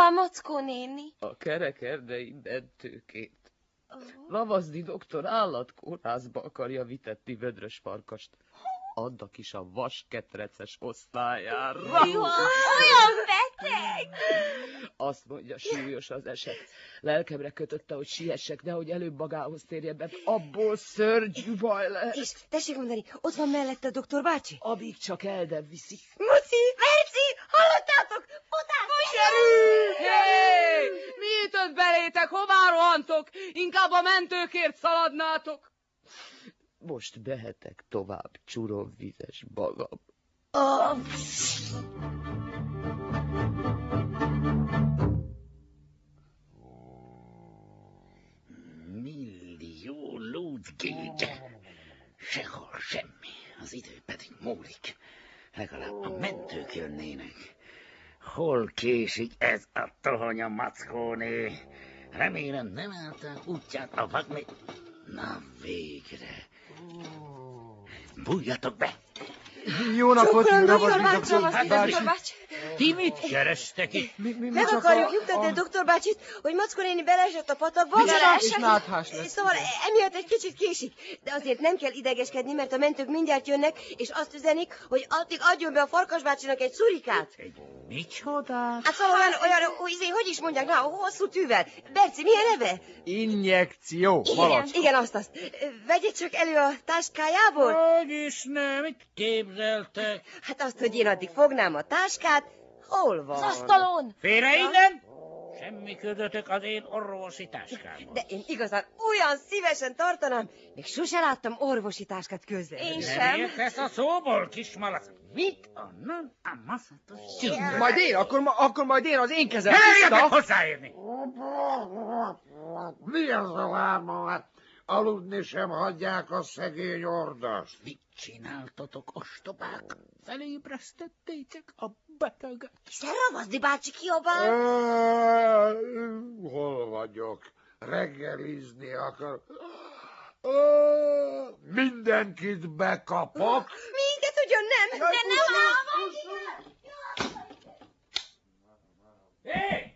Hova, Mackó néni? A kerekerdei mentőkét. Ravaszdi doktor állatkórházba akarja vitetni Vödrös Farkast. Addak is a vasketreces osztályára. Olyan beteg! Azt mondja, súlyos az eset. Lelkemre kötötte, hogy siessek, nehogy előbb magához térjen, mert abból szörnyű baj lehet. És tessék mondani, ott van mellette a doktor bácsi? Amíg csak eldebb viszi. Muci, Merci, hallottátok? Futás! Hé! Mi ütött belétek? Hová rohantok? Inkább a mentőkért szaladnátok. Most behetek tovább csuromvizes magam. Millió lúdgége. Sehol semmi. Az idő pedig múlik. Legalább a mentők jönnének. Hol késik ez a tohonya Mackóné? Remélem nem állták útját a vagné... Na végre. Bújjatok be! Jó napot, Ravaszdi doktor bácsi. Ti mit kerestek itt? Meg akarjuk nyugtatni a doktor bácsit, hogy Mackó néni beleesett a patakba. És náthás lesz. Szóval emiatt egy kicsit késik. De azért nem kell idegeskedni, mert a mentők mindjárt jönnek, és azt üzenik, hogy addig adjon be a Farkas bácsinak egy szurikát. Egy micsoda? Hát szóval hogy is mondják, hosszú tűvel. Berci, milyen neve? Injekció, malacska. Igen, azt. Vegye csak elő a táskájából. Hogy is nem, mit képzeltek? Hát azt, hogy én addig fognám a táskát, hol van? Az asztalon. Félre innen! Semmi ködötök az én orvosi táskámmal. De én igazán olyan szívesen tartanám, még sose láttam orvosi táskát közel. Én Nem sem. értesz a szóból, kismalac? Mit? Onnan a maszatos csúnya. Majd én, akkor majd én az én kezem. Merjetek hozzáérni! Mi az a láma? Aludni sem hagyják a szegény ordast. Mit csináltatok, ostobák? Felébresztettétek a beteget? Hiszen Ravaszdi bácsi kiabál. Hol vagyok? Reggelizni akar. Mindenkit bekapok. Minket ugyan nem. De nem Hé!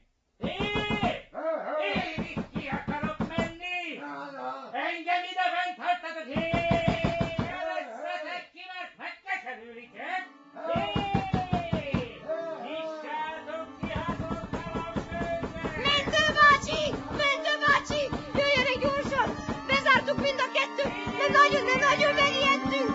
Én ki akarok menni! Engem ide bent hagytatok! Hé! Előzzetek ki, mert megkeserülik, Nyissátok ki hazontalan főznek! Mentő bácsi, jöjjenek gyorsan. Bezártuk mind a kettőt, de nagyon megijedtünk.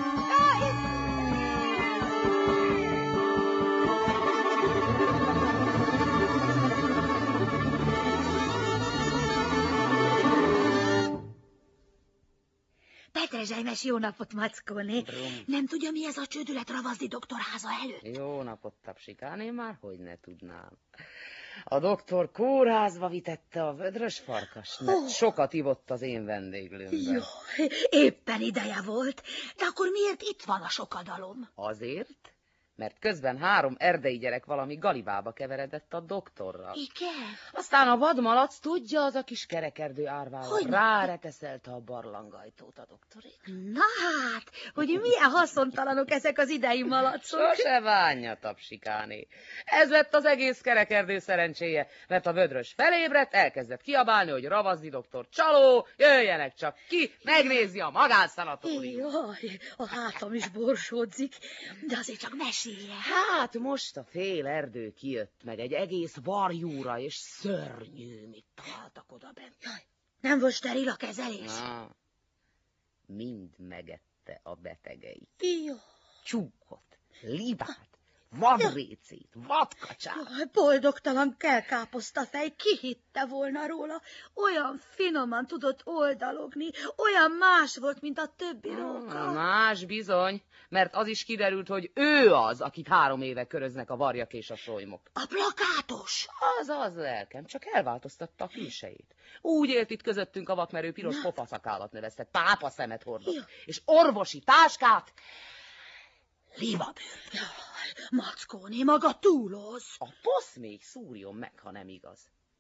Petrezselymes, jó napot, Mackóné. Nem tudja, mi ez a csődület Ravaszdi doktor háza előtt? Jó napot, Tapsikán, én már hogy ne tudnám. A doktor kórházba vitette a Vödrös Farkast, mert sokat ivott az én vendéglőmben. Jó, éppen ideje volt, de akkor miért itt van a sokadalom? Azért, mert közben 3 erdei gyerek valami galibába keveredett a doktorral. Igen? Aztán a vadmalac, tudja, az a kis kerekerdő árvára, Hogyne? ráreteszelte a barlangajtót a doktorék. Na hát, hogy milyen haszontalanok ezek az idei malacok. Sose bánja, Tapsikáné. Ez lett az egész kerekerdő szerencséje, mert a Vödrös felébredt, elkezdett kiabálni, hogy Ravaszdi doktor csaló, jöjjenek csak ki, megnézi a magánszanatóriumot. Jaj, a hátam is borsódzik, de azért csak mesélje. Hát most a fél erdő kijött, meg egy egész varjúra, és szörnyű, mit találtak oda bent. Jaj, nem volt steril a kezelés? Na, mind megette a betegeit. Jó. Tyúkot, libát, vadrécét, vadkacsát. Jaj, boldogtalan kelkáposztafej, ki hitte volna róla? Olyan finoman tudott oldalogni, olyan más volt, mint a többi róka. Más bizony, mert az is kiderült, hogy ő az, akit 3 éve köröznek a varjak és a solymok. A plakátos? Az lelkem, csak elváltoztatta a külsejét. Úgy élt itt közöttünk a vakmerő piros pofaszakállat neveztek, pápa szemet hordott, és orvosi táskát libabőrbe. Jaj, Mackóné, maga túloz. A posz még szúrjon meg, ha nem igaz.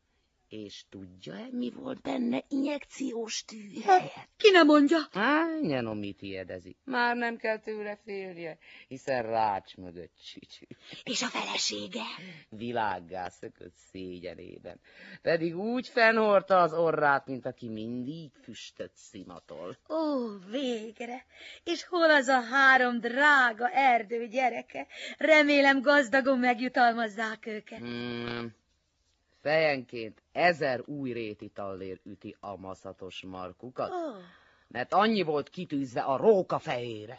És tudja-e, mi volt benne injekciós tű? Ki ne mondja? Nyenom, mit hiedezi. Már nem kell tőle félnie, hiszen rács mögött csücsű. És a felesége? Világgá szökött szégyenében. Pedig úgy fennhordta az orrát, mint aki mindig füstöt szimatol. Ó, végre! És hol az a 3 drága erdő gyereke? Remélem gazdagon megjutalmazzák őket. Fejenként 1000 új rétitallért üti a maszatos markukat, mert annyi volt kitűzve a róka fejére.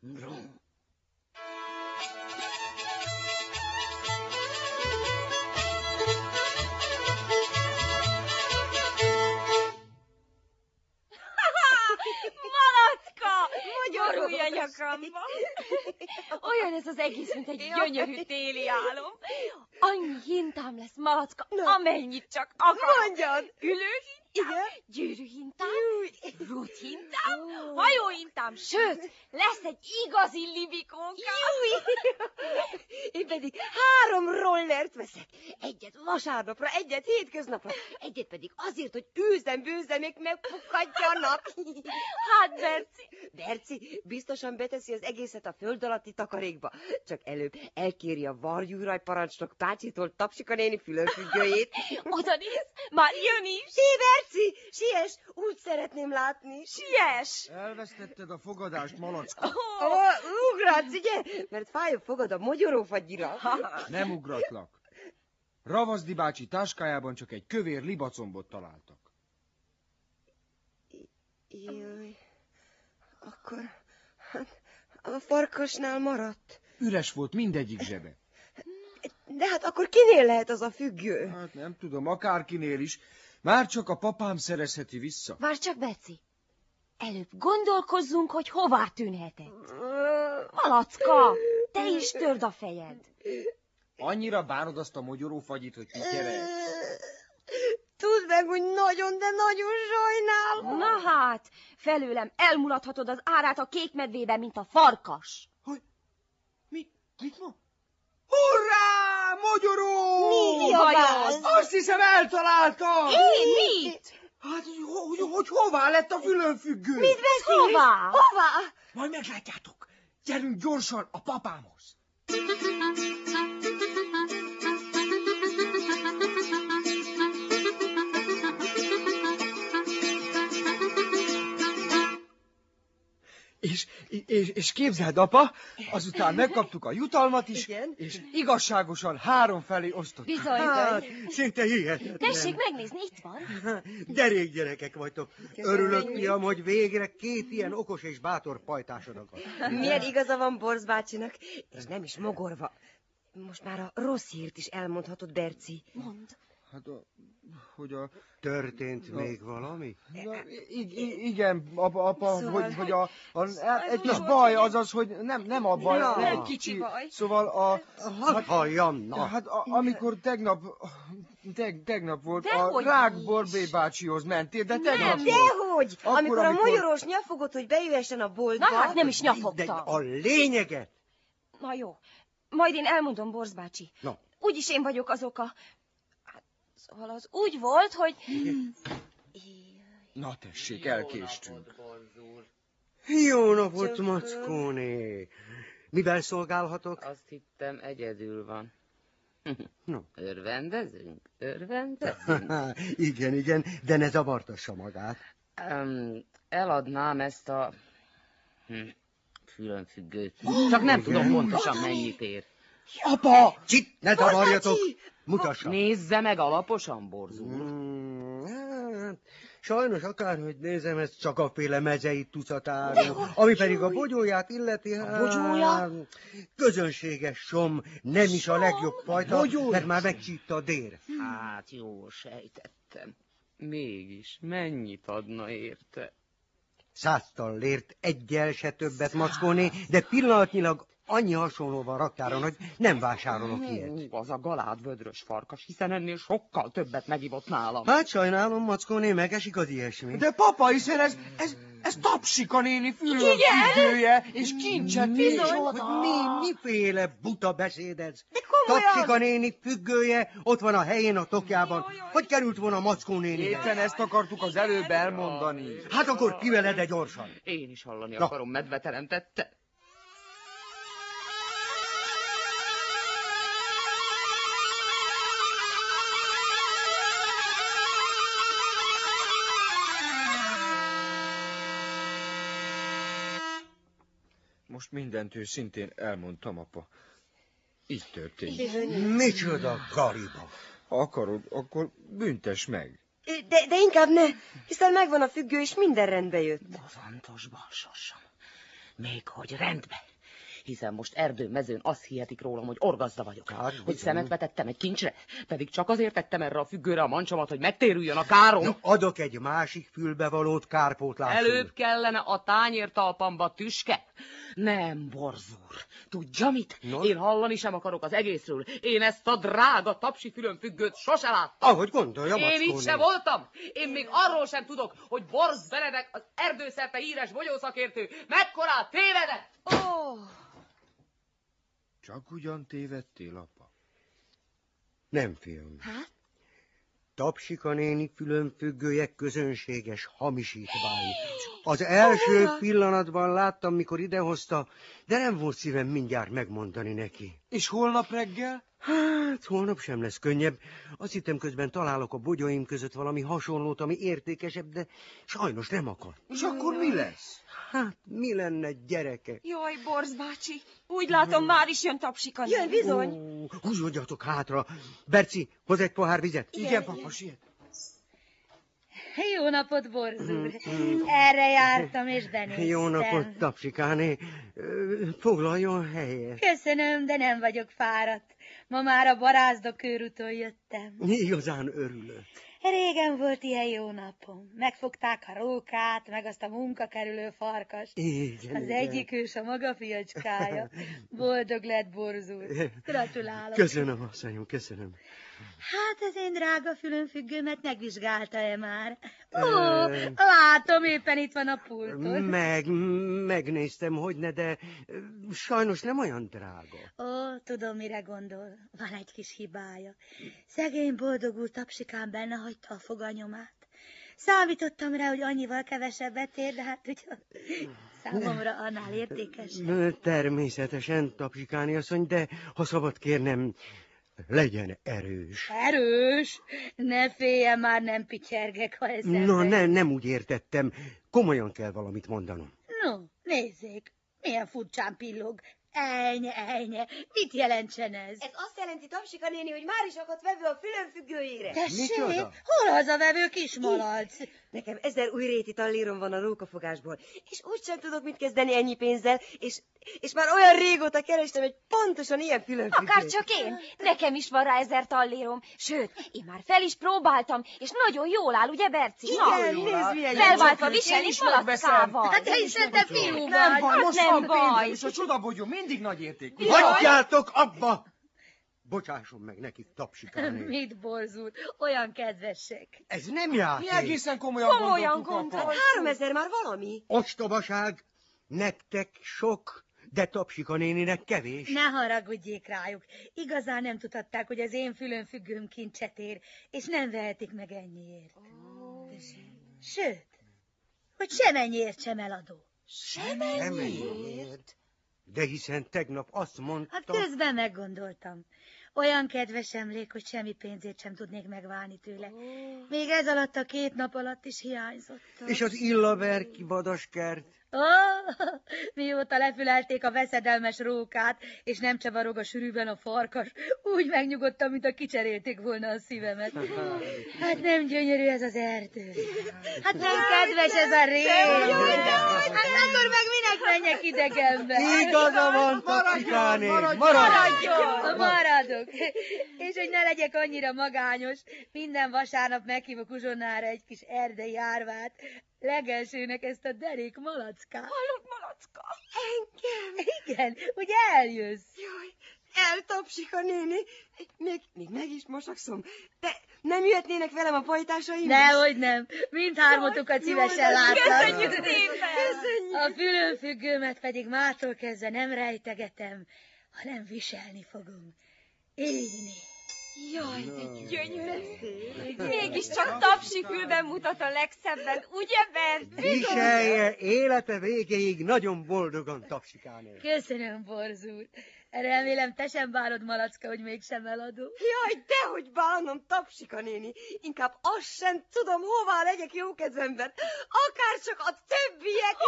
Malacka! Magyarulj a nyakamba! Olyan ez az egész, mint egy gyönyörű téli álom. Annyi hintám lesz, Malacka, amennyit csak akarok. Mondjad! Ülőhintám, gyűrűhintám, rúthintám, hajóhintám, sőt, lesz egy igazi libikónkám. Én pedig 3 rollert veszek. Egyet vasárnapra, egyet hétköznapra, egyet pedig azért, hogy bőzemék megpukkadjanak. Hát, Berci. Berci biztosan beteszi az egészet a föld alatti takarékba. Csak előbb elkéri a varjúraj parancsnok bácsitól Tapsika néni fülönfüggőjét. Oda néz, már jön is. Berci, siess, úgy szeretném látni. Siess. Elvesztetted a fogadást, Malacka. Ugratsz, ugye? Mert fájó fogad a mogyorófagyira. Nem ugratlak. Ravaszdi bácsi táskájában csak egy kövér libacombot találtak. Jaj, akkor hát, a farkasnál maradt. Üres volt mindegyik zsebe. De hát akkor kinél lehet az a függő? Hát nem tudom, akárkinél is. Már csak a papám szerezheti vissza. Várj csak, Beci. Előbb gondolkozzunk, hogy hová tűnhetett. Malacka, te is törd a fejed. Annyira bánod azt a mogyorófagyit, hogy pityere. Tudd meg, hogy nagyon, de nagyon sajnálom. Na hát, felőlem elmulathatod az árát a kék medvében, mint a farkas. Mit mond? Hurrá, mogyoró! Mi bajod? Azt hiszem eltaláltam! Én mit? Hát, hogy hová lett a fülönfüggő? Mit beszélsz? Hová? Hová? Majd meglátjátok. Gyerünk gyorsan a papámhoz. És képzeld, apa, azután megkaptuk a jutalmat is, Igen. és igazságosan 3 felé osztottuk. Bizony. Szinte hihetetlen. Tessék megnézni, itt van. Derék gyerekek vagytok. Örülök, fiam, hogy végre 2 ilyen okos és bátor pajtásod akad. Milyen igaza van Borz bácsinak, és nem is mogorva. Most már a rossz hírt is elmondhatod, Berci. Mondd. Hát, hogy a... Történt még valami? Igen, apa, Szóval- hogy egy kis baj az az, hogy nem a baj. Na, nem kicsi baj. Szóval Hadd halljam, na. Hát amikor tegnap volt, Dehogy a Rák is. Borbé bácsihoz mentél, de tegnap volt. Dehogy! Akkor, Amikor a amikor- mogyorós nyafogott, hogy bejöhessen a boltba... Na hát nem is De nyafogtam. a lényeget. Na jó, majd én elmondom, Borz bácsi. No. Úgyis én vagyok az oka. Hát, szóval az úgy volt, hogy... Na tessék, elkéstünk. Jó napot, Mackóné. Mivel szolgálhatok? Azt hittem, egyedül van. No. Örvendezünk? Igen, de ne zavartassa magát. Eladnám ezt a fülönfüggőt. Csak nem tudom pontosan mennyit ér. Apa! Csit, ne zavarjatok! Mutassa! Nézze meg alaposan, Borz úr. Hát, sajnos akárhogy nézem, ez csak a féle mezei tucatáru. Ami pedig a bogyóját illeti, bogyója? Közönséges som, nem is a legjobb fajta, mert már megcsípte a dér. Hát jó, sejtettem. Mégis mennyit adna érte? 100 tallért, egyel se többet, Mackóné, de pillanatnyilag annyi hasonló van raktáron, hogy nem vásárolok ilyet. Az a galád vödrös farkas, hiszen ennél sokkal többet megivott nálam. Hát sajnálom, Mackóné, megesik az ilyesmi. De papa, hiszen ez Ez Tapsika néni fülönfüggője, és kincset Miféle buta beszéd ez? De komolyan! Tapsika néni függője ott van a helyén a tokjában. Hogy került volna Mackó néni? Éppen ezt akartuk az előbb elmondani. Hát akkor kiveled gyorsan. Én is hallani Na. akarom, medve teremtette. Most mindent őszintén elmondtam, apa. Így történt. Micsoda gariba. Ha akarod, akkor büntess meg. De inkább ne, hiszen megvan a függő, és minden rendbe jött. Bozantosban, sosem. Még hogy rendbe. Hiszen most erdőmezőn azt hihetik rólam, hogy orgazda vagyok. Hát, hogy bizony. szemet vetettem egy kincsre. Pedig csak azért tettem erre a függőre a mancsomat, hogy megtérüljön a károm. No, adok egy másik fülbevalót kárpótlásul. Előbb kellene a tányértalpamba tüske. Nem, borzúr. Tudja mit? No? Én hallani sem akarok az egészről. Én ezt a drága tapsi fülönfüggőt sose láttam. Ahogy gondolja, Én Mackó itt sem néni. voltam. Én még arról sem tudok, hogy Borz Benedek, az erdőszerte híres bogyószakértő, mekkorát tévedett. Csak ugyan tévedtél, apa? Nem, fiam. Hát? Tapsika néni fülönfüggője közönséges hamisítvány. Az első pillanatban láttam, mikor idehozta, de nem volt szívem mindjárt megmondani neki. És holnap reggel? Hát, holnap sem lesz könnyebb. Azt hittem, közben találok a bogyóim között valami hasonlót, ami értékesebb, de sajnos nem akadt. És akkor mi lesz? Hát, mi lenne, gyerekek? Jaj, Borz bácsi, úgy látom, már is jön Tapsika néni. Jön, bizony. Húzódjatok hátra. Berci, hoz egy pohár vizet. Igen, papa, siet. Jó napot, Borz úr. Erre jártam, és benéztem. Jó napot, Tapsikáné. Foglaljon helyet. Köszönöm, de nem vagyok fáradt. Ma már a Barázda körúton jöttem. Igazán örülök. Régen volt ilyen jó napom. Megfogták a rókát, meg azt a munkakerülő farkast. Igen, Az igen. egyik ős a maga fiacskája. Boldog lett, Borz úr. Gratulálok. Köszönöm, asszonyom, köszönöm. Hát az én drága fülönfüggőmet megvizsgálta-e már? Ó, látom, éppen itt van a pulton. Megnéztem, hogyne, de sajnos nem olyan drága. Ó, tudom, mire gondol. Van egy kis hibája. Szegény boldog úr Tapsikán benne hagyta a foganyomát. Számítottam rá, hogy annyival kevesebbet ér, de hát ugye számomra annál értékes. Természetesen, Tapsikáni asszony, de ha szabad kérnem, legyen erős. Erős? Ne féljen, már nem pityergek, ha eszembe. No, nem úgy értettem. Komolyan kell valamit mondanom. No, nézzék, milyen furcsán pillog. Ejnye, mit jelentsen ez? Ez azt jelenti, Tapsika néni, hogy már is akadt vevő a fülönfüggőjére. Tessék, Micsoda? hol az a vevő kismalac? Nekem 1000 új réti tallérom van a rókafogásból, és úgysem tudok mit kezdeni ennyi pénzzel, és már olyan régóta kerestem egy pontosan ilyen fülönfüggőt. Akár csak én. Nekem is van rá 1000 tallérom. Sőt, én már fel is próbáltam, és nagyon jól áll, ugye, Berci? Igen, nézd, milyen jó. Felváltva viselik malackával. Hát hiszen te fiú vagy. Nem baj, most nem van baj. pénzem, és a csodabogyó mindig nagy értékű. Hagyjátok abba! Bocsásson meg nekik, Tapsikáné. Mit, Borz úr? Olyan kedvesek. Ez nem Mi játék. egészen komolyan Komolyan gondoltuk, apa. 3000 már valami. Ostobaság, nektek sok, de Tapsika néninek kevés. Ne haragudjék rájuk. Igazán nem tudhatták, hogy az én fülönfüggőm kincset ér, és nem vehetik meg ennyiért. Sőt, hogy semennyiért sem eladó. Semennyiért. De hiszen tegnap azt mondta... Hát közben meggondoltam. Olyan kedves emlék, hogy semmi pénzét sem tudnék megválni tőle. Még ez alatt a 2 nap alatt is hiányzott. És az Illaverki vadaskert? Ó, mióta lefülelték a veszedelmes rókát, és nem csavarog a sűrűben a farkas, úgy megnyugodtam, mint a kicserélték volna a szívemet. Hát nem gyönyörű ez az erdő. Hát nem kedves ez a rég. Hát akkor meg minek menjek idegenbe? Igaza van, Tapsikáné, maradj! Maradok. És hogy ne legyek annyira magányos, minden vasárnap meghívok uzsonnára egy kis erdei árvát. Legelsőnek ezt a derék malackát. Hallott malacka? Igen, ugye eljössz? Jaj, eltapsik a néni. Még meg is mosakszom. De Nem jöhetnének velem a pajtásaim? Dehogy nem. Mindhármatokat szívesen látlak. Köszönjük szépen! Köszönjük! A fülönfüggőmet pedig mától kezdve nem rejtegetem, hanem viselni fogom. Így. Jaj, de gyönyörű. Mégiscsak Tapsikülben mutat a legszebben, ugye, Berci? Viselje élete végéig nagyon boldogan, Tapsikáné. Köszönöm, Borzúr. Remélem, te sem bánod, Malacka, hogy mégsem eladom. Jaj, dehogy bánom, Tapsika néni. Inkább azt sem tudom, hová legyek jó kedvemben. Akár csak a többiek.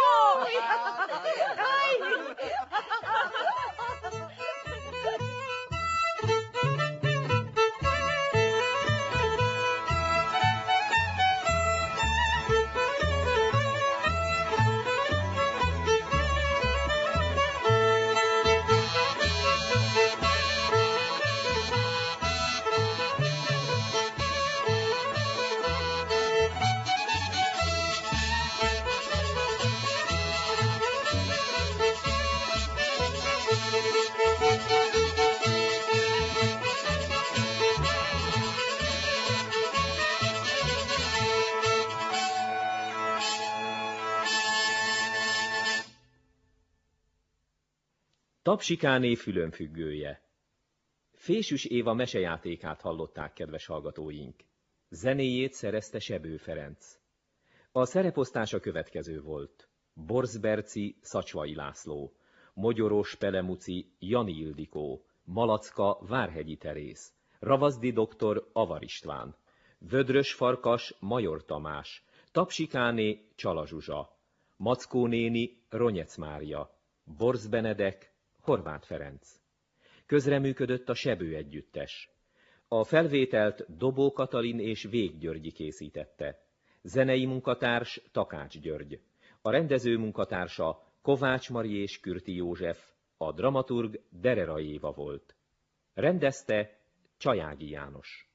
Tapsikáné fülönfüggője. Fésűs Éva mesejátékát hallották, kedves hallgatóink. Zenéjét szerezte Sebő Ferenc. A szereposztás a következő volt. Borz Berci, Szacsvai László, Mogyoros Pelemuci, Jani Ildikó, Malacka, Várhegyi Terész, Ravaszdi doktor, Avar István, Vödrös Farkas, Major Tamás, Tapsikáné, Csala Zsuzsa, Mackó néni, Ronyec Mária, Borz Benedek, Horváth Ferenc. Közreműködött a Sebő együttes. A felvételt Dobó Katalin és Vég Györgyi készítette. Zenei munkatárs Takács György. A rendező munkatársa Kovács Mari és Kürti József, a dramaturg Derera Éva volt. Rendezte Csajági János.